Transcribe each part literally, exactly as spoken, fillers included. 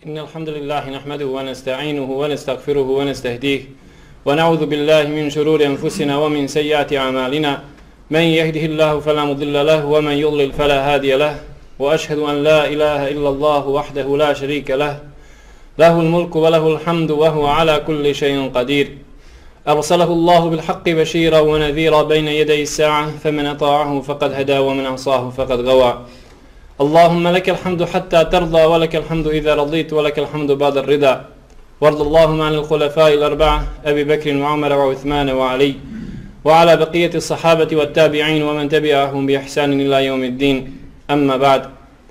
إن الحمد لله نحمده ونستعينه ونستغفره ونستهديه ونعوذ بالله من شرور أنفسنا ومن سيئات أعمالنا من يهده الله فلا مضل له ومن يضلل فلا هادي له وأشهد أن لا إله إلا الله وحده لا شريك له له الملك وله الحمد وهو على كل شيء قدير أرسله الله بالحق بشيرا ونذيرا بين يدي الساعة فمن أطاعه فقد هدى ومن عصاه فقد غوى اللهم لك الحمد حتى ترضى ولك الحمد إذا رضيت ولك الحمد بعد الرضا وارض اللهم عن الخلفاء الأربعة أبي بكر وعمر وعثمان وعلي وعلى بقية الصحابة والتابعين ومن تبعهم بإحسان إلى يوم الدين أما بعد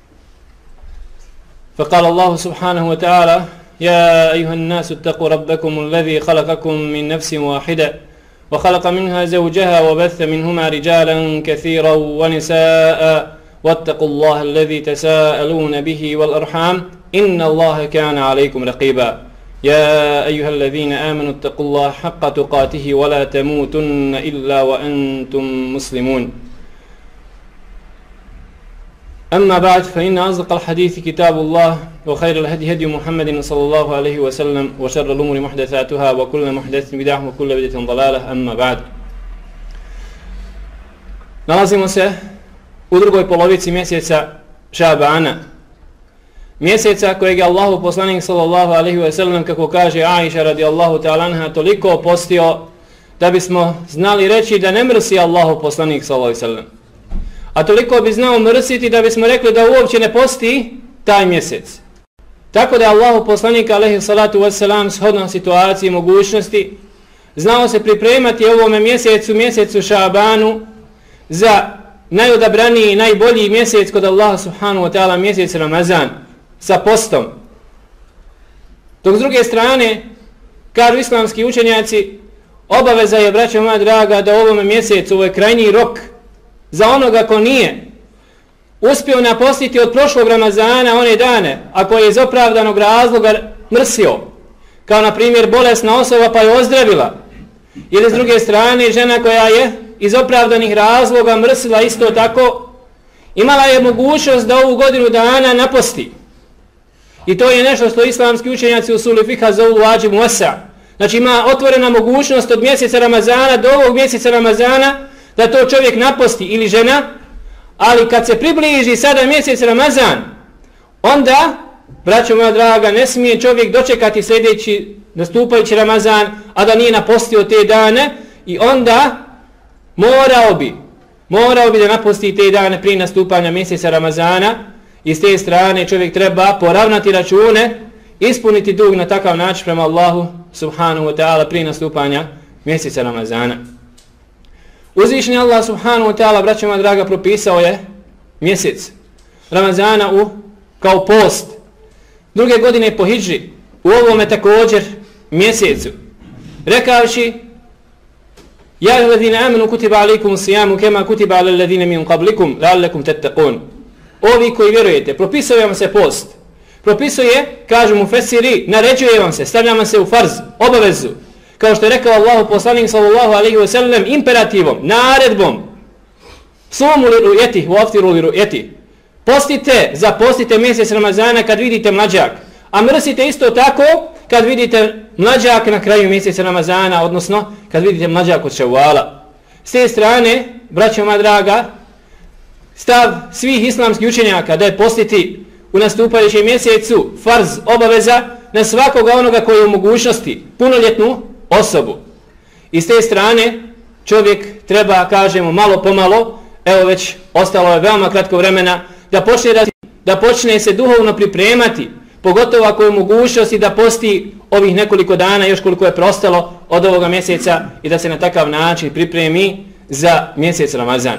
فقال الله سبحانه وتعالى يا أيها الناس اتقوا ربكم الذي خلقكم من نفس واحدة وخلق منها زوجها وبث منهما رجالا كثيرا ونساء واتقوا الله الذي تساءلون به والأرحام إن الله كان عليكم رقيبا يا أيها الذين آمنوا اتقوا الله حق تقاته ولا تموتن إلا وأنتم مسلمون أما بعد فإن أصدق الحديث كتاب الله وخير الهدي هدي محمد صلى الله عليه وسلم وشر الأمور محدثاتها وكل محدث بدعة وكل بدعة ضلالة أما بعد. Nalazimo se u drugoj polovici mjeseca Šabana, mjeseca kojeg je Allahu poslanik sallallahu alejhi ve sellem, kako kaže Aisha radijallahu ta'ala anha, toliko postio da bismo znali reći da ne mrsi Allahu poslanik sallallahu alejhi ve sellem. A toliko bi znao mrsiti da bismo rekli da uopće ne posti taj mjesec. Tako da je Allahu poslanik alejhi salatu vesselam shodno situaciji i mogućnosti znao se pripremati ovome mjesecu, mjesecu Šabanu, za najodabraniji i najbolji mjesec kod Allaha subhanahu wa ta'ala, mjesec Ramazan, sa postom. Dok s druge strane, kažu islamski učenjaci, obaveza je, braćo moja draga, da u ovome mjesecu, ovo je krajnji rok za onoga ko nije uspio napostiti od prošlog Ramazana one dane, ako je iz opravdanog razloga mrsio, kao na primjer bolesna osoba pa je ozdravila, ili s druge strane žena koja je iz opravdanih razloga mrsila isto tako, imala je mogućnost da ovu godinu dana naposti. I to je nešto što islamski učenjaci u usuli fikha zovu vađib muasa. Znači ima otvorena mogućnost od mjeseca Ramazana do ovog mjeseca Ramazana da to čovjek naposti ili žena, ali kad se približi sada mjesec Ramazan, onda, braćo moja draga, ne smije čovjek dočekati sljedeći nastupajući Ramazan, a da nije napostio te dane, i onda morao bi, morao bi da naposti te dane prije nastupanja mjeseca Ramazana, i s te strane čovjek treba poravnati račune, ispuniti dug na takav način prema Allahu subhanahu wa ta'ala prije nastupanja mjeseca Ramazana. Uzvišeni Allah subhanahu wa ta'ala, braćo moja draga, propisao je mjesec Ramazana u, kao post. Druge godine po hidži, u ovome također mjesecu, rekavši ja alladhina amanu kutiba alaykum siyamu kama kutiba alal ladhina min qablikum la'allakum tattaqun. Ovi koji vjerujete, propisuje vam se post. Propisuje, kažu mufesiri, naređuje vam se, stavlja vam se u farz, obavezu. Kao što je rekao Allahu poslanik sallallahu alejhi ve sellem, imperativom, naredbom. Sumu li ru'yati wa aftiru li ru'yati. Postite, zapostite mjesec Ramazana kad vidite mlađak, a mrsite isto tako kad vidite mlađak na kraju mjeseca Ramazana, odnosno kad vidite mlađak od Ševala. S te strane, braćo moja draga, stav svih islamskih učenjaka da je postiti u nastupajućem mjesecu farz, obaveza na svakoga onoga koji je u mogućnosti, punoljetnu osobu. I s te strane čovjek treba, kažemo, malo pomalo, evo već ostalo je veoma kratko vremena, da počne, da, da počne se duhovno pripremati, pogotovo ako je u mogućnosti da posti ovih nekoliko dana, još koliko je preostalo od ovoga mjeseca, i da se na takav način pripremi za mjesec Ramazan.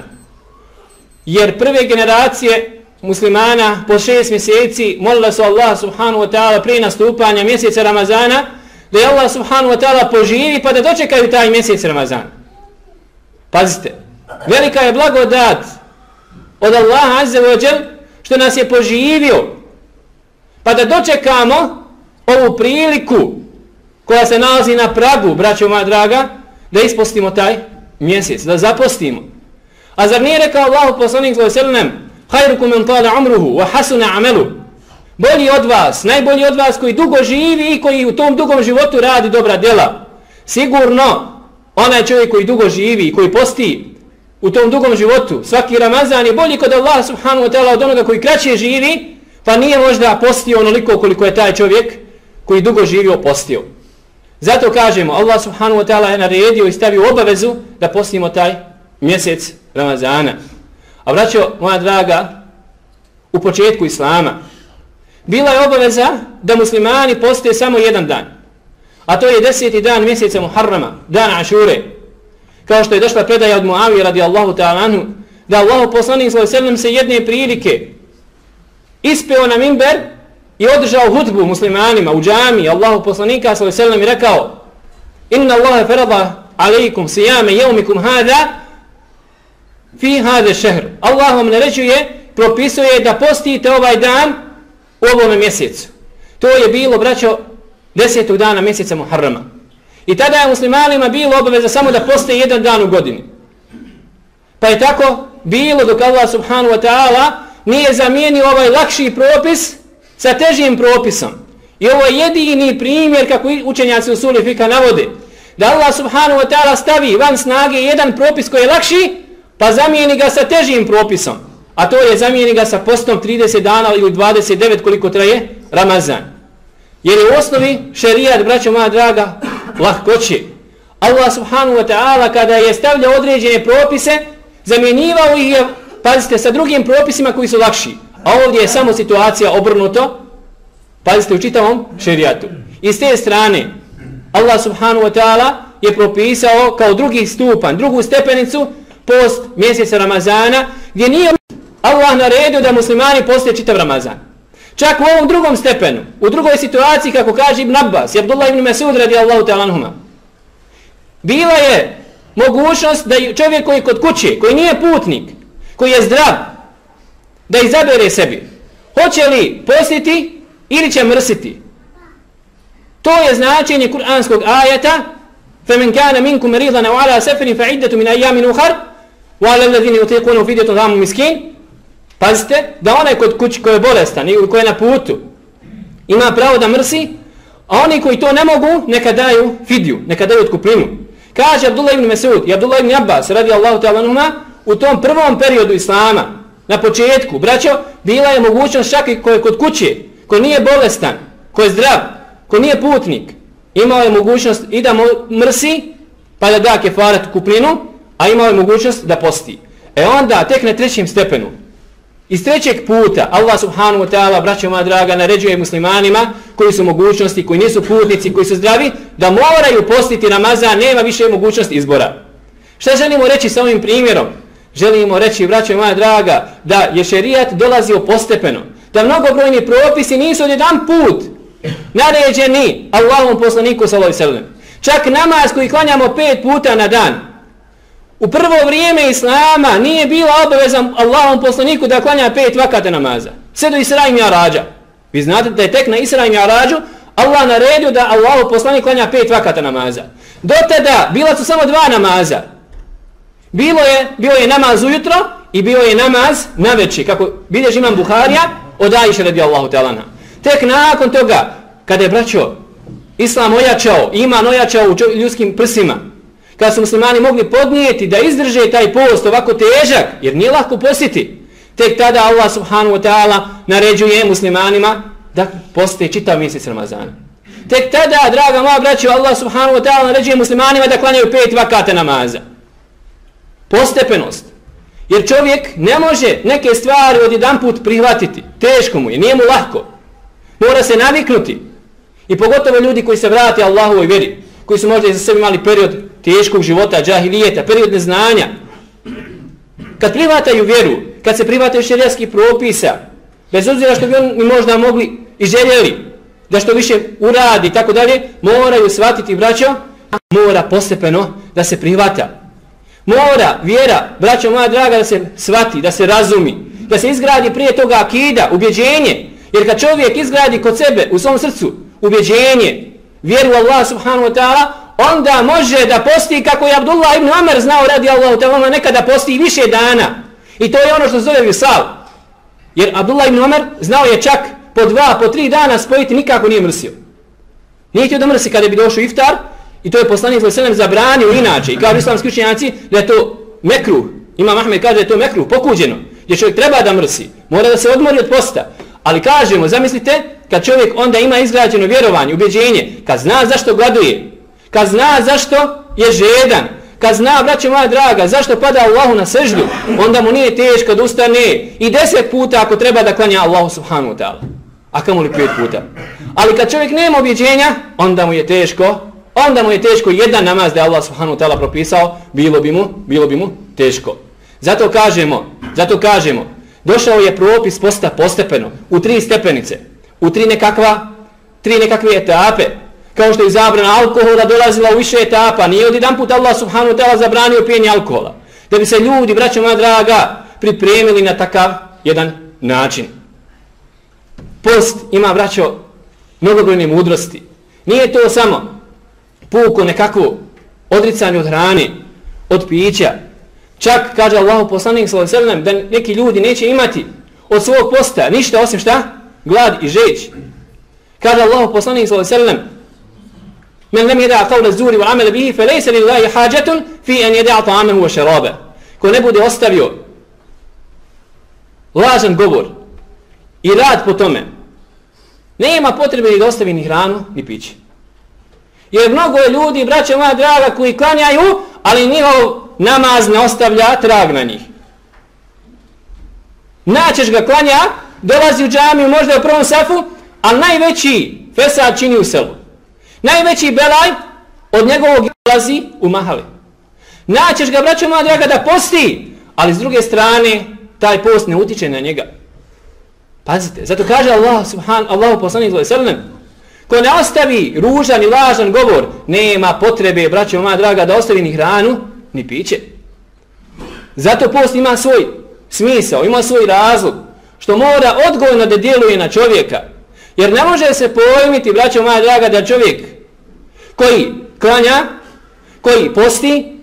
Jer prve generacije muslimana po šest mjeseci molila su Allah subhanahu wa ta'ala prije nastupanja mjeseca Ramazana da je Allah subhanahu wa ta'ala poživi pa da dočekaju taj mjesec Ramazan. Pazite, velika je blagodat od Allaha azza wa džel što nas je poživio pa da dočekamo ovu priliku koja se nalazi na pragu, braćo moja draga, da ispostimo taj mjesec, da zapostimo. A zar nije rekao Allahu poslanik sallallahu alejhi ve sellem: "Khairukum man tala umruhu wa hasuna amaluhu." bolji od vas, najbolji od vas koji dugo živi i koji u tom dugom životu radi dobra djela. Sigurno, onaj čovjek koji dugo živi i koji posti u tom dugom životu, svaki Ramazan je bolji kod Allah subhanahu wa ta'ala od onoga koji kraće živi, pa nije možda postio onoliko koliko je taj čovjek koji dugo živio postio. Zato kažemo, Allah subhanahu wa ta'ala je naredio i stavio obavezu da postimo taj mjesec Ramazana. A braćo, moja draga, u početku Islama bila je obaveza da muslimani poste samo jedan dan. A to je deseti dan mjeseca Muharrama, dan Ašure. Kao što je došla predaja od Muavije radijallahu ta'ala anhu, da Allahu poslanik sallallahu alejhi ve sellem se jedne prilike ispeo na minber i održao hudbu muslimanima u džamiji Allahu poslanika sallallahu alejhi ve sellem i rekao: Inna Allaha farada alejkum siyame yawmikum hada fi hada šehr. Allah vam naređuje, propisuje da postite ovaj dan u ovom mjesecu. To je bilo, braćo, desetog dana mjeseca Muharrama. I tada je muslimanima bilo obaveza samo da poste jedan dan u godini. Pa je tako bilo dok Allah subhanahu wa ta'ala nije zamijenio ovaj lakši propis sa težim propisom. I ovo je jedini primjer kako učenjaci u suli fika navode. Da Allah subhanahu wa ta'ala stavi van snage jedan propis koji je lakši, pa zamijeni ga sa težim propisom. A to je zamijeni ga sa postom trideset dana ili dvadeset devet koliko traje Ramazan. Jer je u osnovi šerijat, braćo moja draga, lahkoće. Allah subhanahu wa ta'ala kada je stavljao određene propise, zamjenjivao ih je, pazite, sa drugim propisima koji su lakši. A ovdje je samo situacija obrnuto, pazite, u čitavom šerijatu. I s te strane, Allah subhanahu wa ta'ala je propisao kao drugi stupanj, drugu stepenicu, post mjeseca Ramazana, gdje nije Allah naredio da muslimani poste čitav Ramazan. Čak u ovom drugom stepenu, u drugoj situaciji, kako kaže Ibn Abbas i Abdullah ibn Mas'ud radijallahu ta'ala anhuma, bila je mogućnost da čovjek koji je kod kuće, koji nije putnik, koji je zdrav, da izabere sebi hoće li postiti ili će mrsiti. To je značenje kuranskog ajeta فَمَنْ كَانَ مِنْكُمْ مَرِيضًا أَوْ عَلَى سَفَرٍ فَعِدَّةٌ مِنْ أَيَّامٍ أُخَرَ وَعَلَى الَّذِينَ يُطِيقُونَهُ فِدْيَةٌ طَعَامُ مِسْكِينٍ. Pazite, da onaj kod kući koji je bolestan ili koji je na putu ima pravo da mrsi, a oni koji to ne mogu neka daju fidju, neka daju otkupninu. Kaže Abdullah ibn Mas'ud i Abdullah ibn Abbas radijallahu ta'ala anhuma, u tom prvom periodu Islama, na početku, braćo, bila je mogućnost čak i ko je kod kuće, ko nije bolestan, ko je zdrav, ko nije putnik, imao je mogućnost i da mrsi, pa da da kefaret kupninu, a imao je mogućnost da posti. E onda, tek na trećem stepenu, iz trećeg puta, Allah subhanahu wa ta'ala, braćo moja draga, naređuje muslimanima koji su mogućnosti, koji nisu putnici, koji su zdravi, da moraju postiti Ramazan, nema više mogućnosti izbora. Šta želimo reći sa ovim primjerom? Želimo reći, braćo moja draga, da je šerijat dolazio postepeno, da mnogobrojni propisi nisu odjedan put naređeni Allahom poslaniku sallallahu alejhi ve sellem. Čak namaz koji klanjamo pet puta na dan, u prvo vrijeme Islama nije bila obaveza Allahom poslaniku da klanja pet vakata namaza. Sve do Isra i Mi'rađa. Vi znate da je tek na Isra i Mi'rađu Allah naredio da Allahov poslanik klanja pet vakata namaza. Do tada bila su samo dva namaza. Bilo je, bio je namaz ujutro i bio je namaz navečer, kako bilježi imam Buharija od Ajše radijallahu ta'ala anha. Tek nakon toga, kada je, braćo, Islam ojačao, iman ojačao u ljudskim prsima, kada su muslimani mogli podnijeti da izdrže taj post ovako težak, jer nije lako postiti, tek tada Allah subhanahu wa ta'ala naređuje muslimanima da poste čitav mjesec Ramazana. Tek tada, draga moja braćo, Allah subhanahu wa ta'ala naređuje muslimanima da klanjaju pet vakata namaza. Postepenost. Jer čovjek ne može neke stvari odjedanput prihvatiti. Teško mu je, nije mu lahko. Mora se naviknuti. I pogotovo ljudi koji se vrate Allahovoj vjeri, koji su možda iza sebe imali period teškog života, džahilijeta, period neznanja. Kad prihvataju vjeru, kad se prihvataju šerijatskih propisa, bez obzira što bi oni možda mogli i željeli da što više uradi i tako dalje, moraju shvatiti, braćo, mora postepeno da se prihvata. Mora vjera, braćo moja draga, da se shvati, da se razumi, da se izgradi prije toga akida, ubjeđenje. Jer kad čovjek izgradi kod sebe, u svom srcu, ubjeđenje, vjeru Allah subhanahu wa ta'ala, onda može da posti kako je Abdullah ibn Amr znao radi Allahu ta'ala nekada posti više dana. I to je ono što se zove visal. Jer Abdullah ibn Amr znao je čak po dva, po tri dana spojiti, nikako nije mrsio. Nije htio da mrsi kada bi došao iftar i to je poslanik sallallahu alejhi ve sellem zabranio inače. I kao islamski učenjaci da je to mekruh. Imam Ahmed kaže da je to mekruh, pokuđeno. Gdje čovjek treba da mrsi, mora da se odmori od posta. Ali kažemo, zamislite, kad čovjek onda ima izgrađeno vjerovanje, ubjeđenje, kad zna zašto gladuje, kad zna zašto je žedan, kad zna, braćo moja draga, zašto pada Allahu na seždu, onda mu nije teško da ustane i deset puta ako treba da klanja Allahu subhanahu wa ta'ala. A kamoli pet puta. Ali kad čovjek nema ubjeđenja, onda mu je teško, onda mu je teško jedan namaz da je Allah subhanahu wa ta'ala propisao, bilo bi mu, bilo bi mu teško. Zato kažemo, zato kažemo, došao je propis posta postepeno, u tri stepenice, u tri nekakva, tri nekakve etape, kao što je zabrana alkohola dolazila u više etapa, nije od jedan put Allah subhanahu wa ta'ala zabranio pijenje alkohola, da bi se ljudi, braćo moja draga, pripremili na takav jedan način. Post ima, braćo, mnogobrojne mudrosti. Nije to samo puko nekakvo odricanje od hrane, od pića. Čak kaže Allahu poslanik sallallahu alejhi ve sellem da neki ljudi neće imati od svog posta ništa osim šta? Glad i žeđ. Kaže Allahu poslanik sallallahu alejhi ve sellem: "Men lam yada' qawla az-zuri wa 'amala bihi falaysa lillahi hajatun fi an yada'a ta'amahu wa sharaba." Ko ne bude ostavio lažan govor i rad po tome, nema potrebe ni da ostavi ni hranu ni piće. Jer mnogo je ljudi, braćo moja draga, koji klanjaju, ali njihov namaz ne ostavlja trag na njih. Naćeš ga klanja, dolazi u džamiju možda u prvom safu, ali najveći fesad čini u selu. Najveći belaj od njegovog dolazi u mahali. Naćeš ga, braćo moja draga, da posti, ali s druge strane taj post ne utiče na njega. Pazite, zato kaže Allah subhan, Allahu poslanik sallallahu alejhi ve sellem: ko ne ostavi ružan i lažan govor, nema potrebe, braćo moja draga, da ostavi ni hranu, ni piće. Zato post ima svoj smisao, ima svoj razlog, što mora odgojno da djeluje na čovjeka. Jer ne može se pojmiti, braćo moja draga, da čovjek koji klanja, koji posti,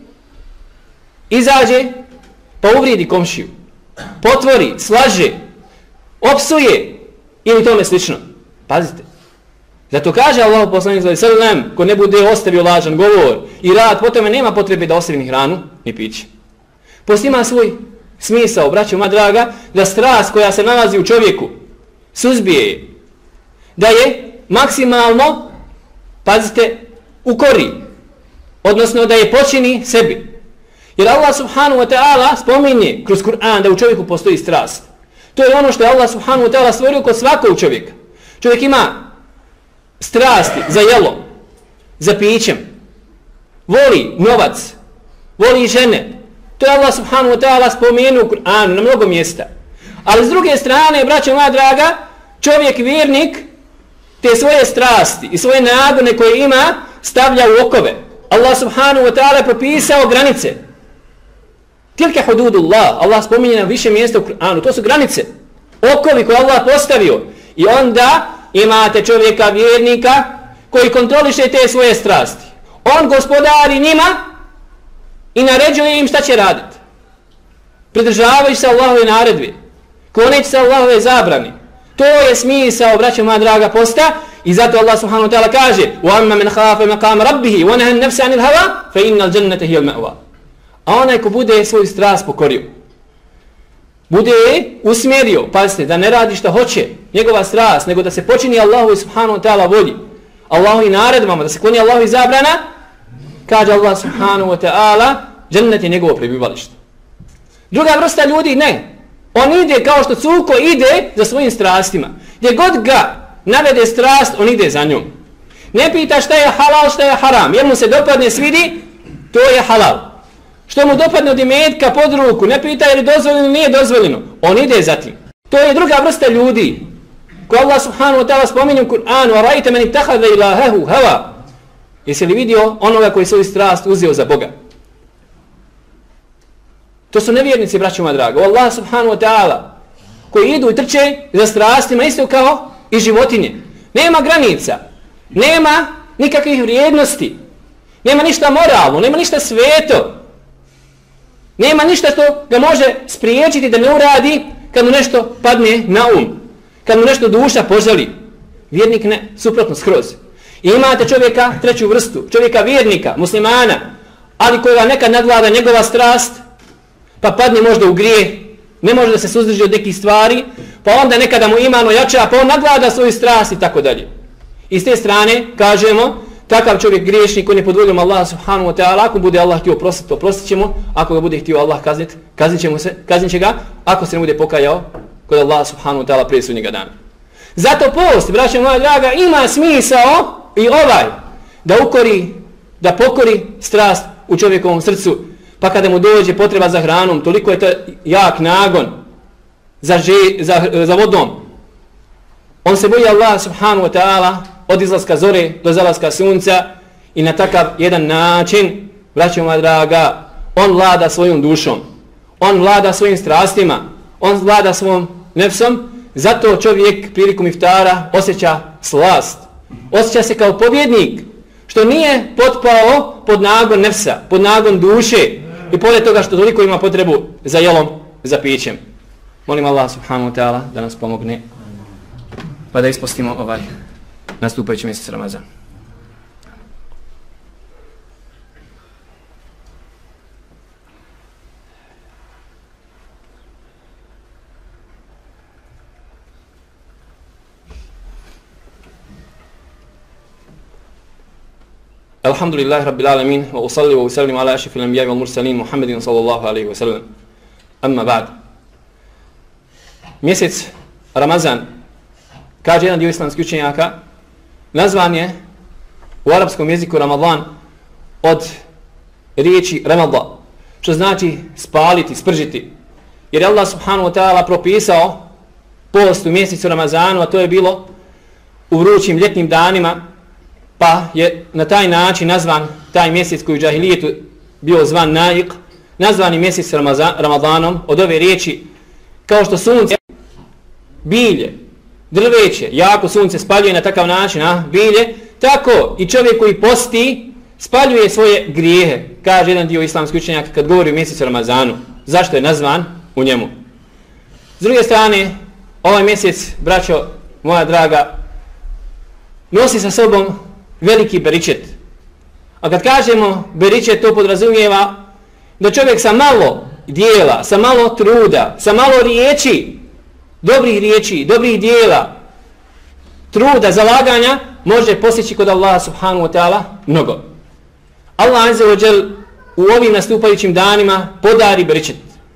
izađe, pa uvridi komšiju, potvori, slaže, opsuje ili tome slično. Pazite. Zato kaže Allah poslanik sallallahu alejhi ve sellem: ko ne bude ostavio lažan govor i rad, po tome nema potrebe da ostavi ni hranu ni piće. Post ima svoj smisao, braćo moja draga, da strast koja se nalazi u čovjeku suzbije je, da je maksimalno, pazite, ukori, odnosno da je počini sebi. Jer Allah subhanahu wa ta'ala spominje kroz Kur'an da u čovjeku postoji strast. To je ono što je Allah subhanahu wa ta'ala stvorio kod svakog čovjeka. Čovjek ima strasti za jelo, za pićem, voli novac, voli žene. To je Allah subhanahu wa ta'ala spomenuo u Kur'anu na mnogo mjesta. Ali s druge strane, braćo moja draga, čovjek vjernik te svoje strasti i svoje nagone koje ima stavlja u okove. Allah subhanahu wa ta'ala je propisao granice. Tilke hududullah, Allah spominje na više mjesta u Kur'anu, to su granice, okovi koje Allah postavio. I onda imate čovjeka vjernika koji kontroliše te svoje strasti. On gospodari njima i naređuje im šta će raditi. Pridržavajući se Allahove naredbe, kloneći se Allahove zabrani. To je smisao, braćo moja draga, posta. I zato Allah subhanahu wa ta'ala kaže: وَأَمَّا مَنْ خَافَ مَقَامَ رَبِّهِ وَنَهَا النَّفْسَ عَنِ الْهَوَى فَإِنَّ الْجَنَّةَ هِيَ الْمَأْوَى. A onaj ko bude svoju strast pokorio, bude usmjerio, pazite, da ne radi šta hoće njegova strast, nego da se počini Allahu subhanahu wa ta'ala volji, Allahu i naredbama, da se kloni Allahu i zabrana, kaže Allah subhanahu wa ta'ala, džennet je njegovo prebivalište. Druga vrsta ljudi ne. On ide kao što cuko ide za svojim strastima. Gdje god ga navede strast, on ide za njom. Ne pita šta je halal, šta je haram. Jer mu se dopadne, svidi, to je halal. Što mu dopadne od imetka pod ruku, ne pita je li dozvoljeno ili nije dozvoljeno. On ide za tim. To je druga vrsta ljudi koja Allah subhanahu wa ta'ala spominje u Kur'anu: وَرَأَيْتَ مَنِ اتَّخَذَ إِلَهَهُ هَوَى. Jesi li vidio onoga koji svoju strast uzeo za Boga? To su nevjernici, braćo moja draga. Allah subhanahu wa ta'ala koji idu i trče za strastima isto kao i životinje. Nema granica, nema nikakvih vrijednosti, nema ništa moralno, nema ništa sveto, nema ništa što ga može spriječiti da ne uradi kad mu nešto padne na um. kad mu nešto duša poželi. Vjernik ne, suprotno skroz. I imate čovjeka, treću vrstu, čovjeka vjernika, muslimana, ali kojega nekad nadvlada njegova strast, pa padne možda u grijeh, ne može da se suzdrži od nekih stvari, pa onda nekada mu iman ojača, pa on nadvlada svoju strast i tako dalje. I s te strane kažemo, takav čovjek griješnik, on je pod voljom Allaha subhanahu wa ta'ala, ako bude Allah htio oprostiti, oprostit će mu, ako ga bude htio Allah kazniti, kaznit će, mu se, kaznit će ga, ako se ne bude pokajao kod Allaha subhanahu wa ta'ala prije sudnjega dana. Zato post, braćo moja draga, ima smisao i ovaj, da ukori, da pokori strast u čovjekovom srcu, pa kada mu dođe potreba za hranom, toliko je to jak nagon za, že, za, za vodom. On se boji Allah subhanahu wa ta'ala od izlaska zore do zalaska sunca i na takav jedan način, braćo moja draga, on vlada svojom dušom, on vlada svojim strastima, on vlada svom nefsom, zato čovjek prilikom iftara osjeća slast, osjeća se kao pobjednik, što nije potpao pod nagon nefsa, pod nagon duše i pored toga što toliko ima potrebu za jelom, za pićem. Molim Allah subhanahu wa ta'ala da nas pomogne pa da ispostimo ovaj nastupajući mjesec Ramazan. Alhamdulillahi rabbil alamin wa usalli wa usallim ala ashrafil anbiya'i wal mursalin Muhammedin sallallahu alaihi wa sallam. Amma ba'd. Mjesec Ramazan, kaže jedan dio islamskih učenjaka, nazvan je u arapskom jeziku Ramadan od riječi Ramadan, što znači spaliti, spržiti. Jer je Allah subhanahu wa ta'ala propisao post u mjesecu Ramazanu, a to je bilo u vrućim ljetnim danima, pa je na taj način nazvan taj mjesec koji u džahilijetu bio zvan Naik, nazvani mjesec Ramazan, Ramadanom od ove riječi, kao što sunce, bilje, drveće, jako sunce spaljuje na takav način, a, bilje, tako i čovjek koji posti spaljuje svoje grijehe, kaže jedan dio islamskih učenjaka kad govori o mjesecu Ramazanu. Zašto je nazvan u njemu? S druge strane, ovaj mjesec, braćo moja draga, nosi sa sobom veliki beričet. A kad kažemo beričet, to podrazumijeva da čovjek sa malo dijela, sa malo truda, sa malo riječi, dobrih riječi, dobrih dijela, truda, zalaganja, može postići kod Allaha subhanahu wa ta'ala mnogo. Allah azza wa jal u ovim nastupajućim danima podari beričet.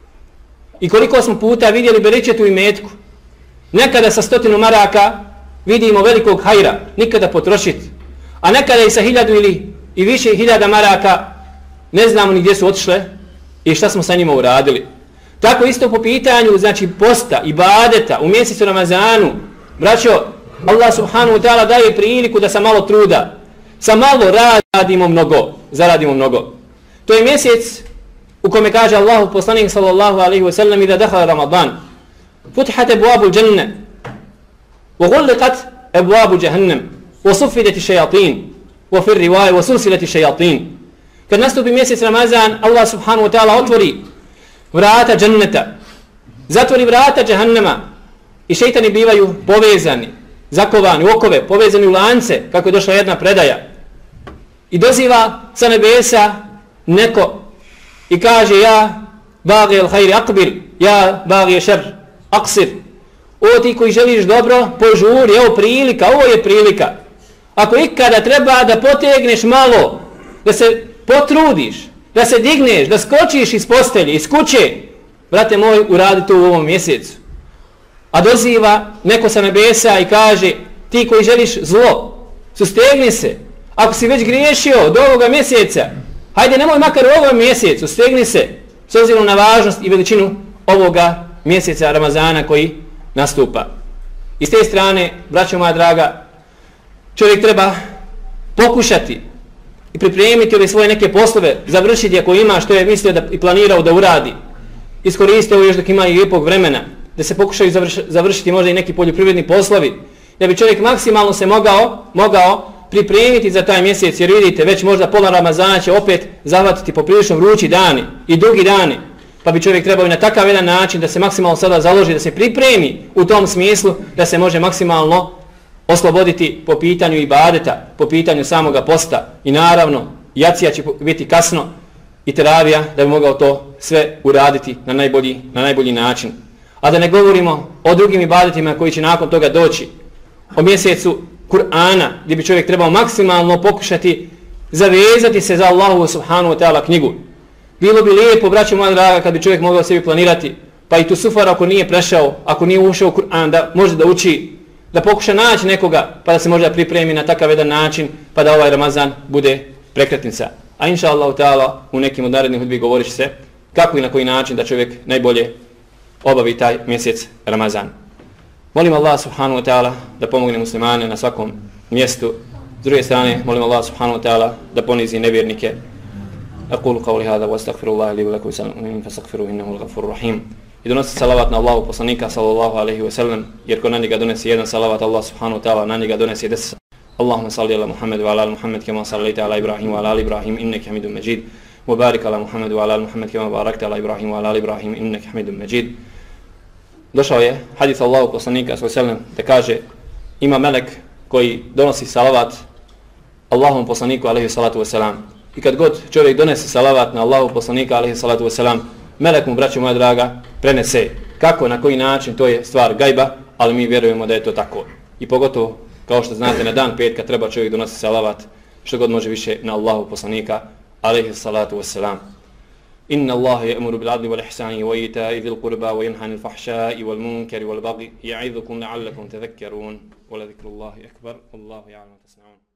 I koliko smo puta vidjeli beričet u imetku, nekada sa stotinu maraka vidimo velikog hajra, nikada potrošiti, a nekada i sa hiljadu ili i više hiljada maraka ne znamo ni gdje su otišle i šta smo sa njima uradili. Tako isto po pitanju, znači posta, ibadeta u mjesecu Ramazanu, braćo, Allah subhanahu wa ta'ala daje priliku da sa malo truda, sa malo radimo mnogo, zaradimo mnogo. To je mjesec u kome kaže Allahu poslanik sallallahu alaihi wa sallam i da dakhala Ramadan, futihat ebuabu dženne, wa gulliqat ebuabu jahannam, wa sufidati šajatin, wa fir rivaje, wa sulsilati šajatin. Kad nastupi mjesec Ramazan, Allah subhanahu wa ta'ala otvori vrata dženneta, zatvori vrata džahannama i šeitani bivaju povezani, zakovani u okove, povezani u lance, kako je došla jedna predaja. I doziva sa nebesa neko i kaže ja bagi al hajri akbil, ja bagi šer aksir. O ti koji želiš dobro, požuri, evo prilika, ovo je prilika. Ako ikada treba da potegneš malo, da se potrudiš, da se digneš, da skočiš iz postelje, iz kuće, brate moj, uradi to u ovom mjesecu. A doziva neko sa nebesa i kaže ti koji želiš zlo, sustegni se. Ako si već griješio do ovoga mjeseca, hajde nemoj makar u ovom mjesecu, stegni se s obzirom na važnost i veličinu ovoga mjeseca Ramazana koji nastupa. I s te strane, braćo moja draga, čovjek treba pokušati i pripremiti ove svoje neke poslove, završiti ako ima što je mislio da i planirao da uradi. Iskoristiti ovo još dok ima i lijepog vremena, da se pokušaju završ, završiti možda i neki poljoprivredni poslovi, da bi čovjek maksimalno se mogao, mogao pripremiti za taj mjesec, jer vidite, već možda pola Ramazana će opet zahvatiti poprilično vrući dani i dugi dani. Pa bi čovjek trebao i na takav jedan način da se maksimalno sada založi, da se pripremi u tom smislu da se može maksimalno osloboditi po pitanju ibadeta, po pitanju samoga posta. I naravno, jacija će biti kasno i teravija da bi mogao to sve uraditi na najbolji, na najbolji način. A da ne govorimo o drugim ibadetima koji će nakon toga doći. O mjesecu Kur'ana, gdje bi čovjek trebao maksimalno pokušati zavezati se za Allahu subhanahu wa ta'ala knjigu. Bilo bi lijepo, braćo moja draga, kad bi čovjek mogao sebi planirati, pa i tu sufar ako nije prešao, ako nije ušao u Kur'an, da može da uči, da pokuša naći nekoga, pa da se možda pripremi na takav jedan način, pa da ovaj Ramazan bude prekretnica. A inša Allahu ta'ala u nekim od narednih hudbi govorit će se kako i na koji način da čovjek najbolje obavi taj mjesec Ramazan. Molim Allah subhanahu wa ta'ala da pomogne muslimane na svakom mjestu. S druge strane, molim Allah subhanahu wa ta'ala da ponizi nevjernike. أقول قولي هذا واستغفر الله لي ولكم وللمؤمنين فاستغفروه إنه الغفور الرحيم. I donosi salavat na Allahu poslanika sallallahu alejhi ve sellem, jer ko na njega donese jedan salavat, Allah subhanahu wa ta'ala na njega donese deset. Allahumma salli ala Muhammad wa ala ali Muhammad kama sallaita ala Ibrahim wa ala ali Ibrahim innaka Hamidum Majid. Wa barik ala Muhammad wa ala ali Muhammad kama barakta ala Ibrahim wa ala ali Ibrahim innaka Hamidum Majid. Došao je hadis Allahu poslanika sallallahu alejhi ve sellem da kaže ima melek koji donosi salavat Allahom poslaniku alejhi salatu ve selam. I kad god čovjek donese salavat na Allahu poslanika alejhi salatu ve selam, melek mu, braćo moja draga, prenese. Kako, na koji način, to je stvar gajba, ali mi vjerujemo da je to tako. I pogotovo, kao što znate, na dan petka treba čovjek donosi salavat što god može više na Allahu poslanika alejhi salatu ve selam. Inna Allaha ya'muru bil 'adli wal ihsani wa ita'i dhil qurba wa yanha 'anil fahsha'i wal munkari wal baghi ya'idhukum la'allakum tadhakkarun wa la dhikrullahi akbar wallahu ya'lamu ma tasna'un.